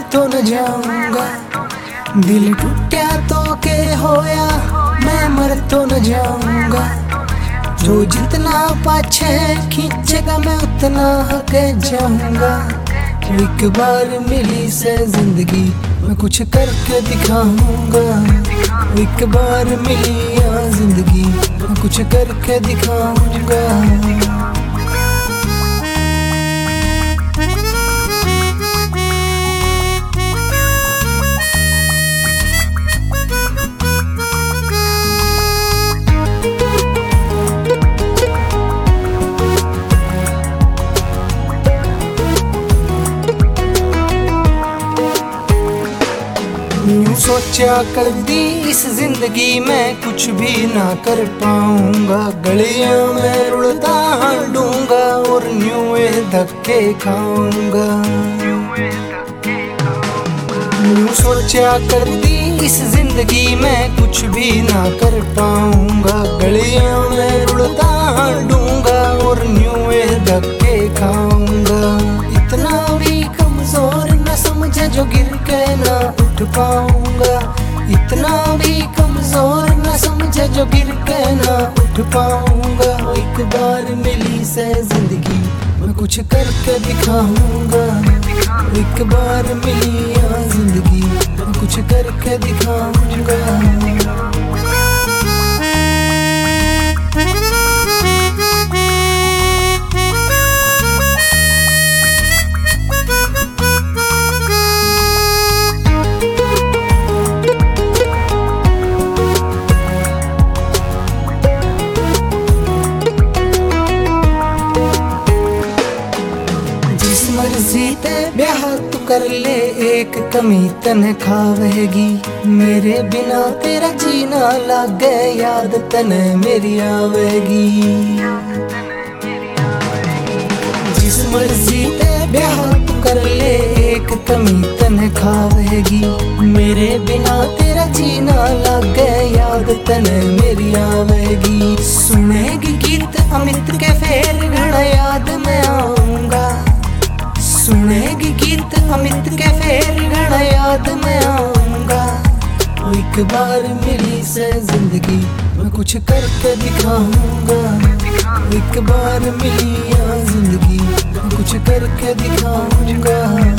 तो न जाऊंगा। दिल टूटा तो के होया, मैं मर तो न जाऊंगा। जो जितना पाछे खींचेगा मैं उतना आगे जाऊंगा। एक बार मिली से जिंदगी मैं कुछ करके दिखाऊंगा। एक बार मिली यहाँ जिंदगी मैं कुछ करके दिखाऊंगा। यूं सोचा कर दी इस जिंदगी में कुछ भी ना कर पाऊंगा। गलियों में रुड़ता ढूंगा और यूं धक्के खाऊंगा। यूं सोचा कर दी इस जिंदगी में कुछ भी ना कर पाऊंगा। गलियों में रुड़ता ढूंगा और यूं धक्के खाऊंगा। इतना भी कमजोर न समझे जो गिर के ना उठ पाऊंगा। इतना भी कमजोर न समझे जो गिर के ना उठ पाऊंगा। एक बार मिली से जिंदगी मैं कुछ करके दिखाऊंगा। एक बार मिली यहाँ जिंदगी मैं कुछ करके दिखाऊंगा। मर्जी ते ब्याह तू कर ले, एक कमी तने खावेगी। मेरे बिना तेरा जीना लागे, याद तने मेरी आवेगी। जिस मर्जी ते ब्याह तू कर ले, एक कमी तने खावेगी। मेरे बिना तेरा जीना लागे, याद तने मेरी आवेगी। सुनेगी गीत अमित के फेर घड़ा याद में आऊंगा। सुनेगी गीत अमित के फेर घड़ा याद में आऊंगा। एक बार मिली से जिंदगी मैं कुछ करके दिखाऊंगा। एक बार मिली यहाँ जिंदगी मैं कुछ करके दिखाऊंगा।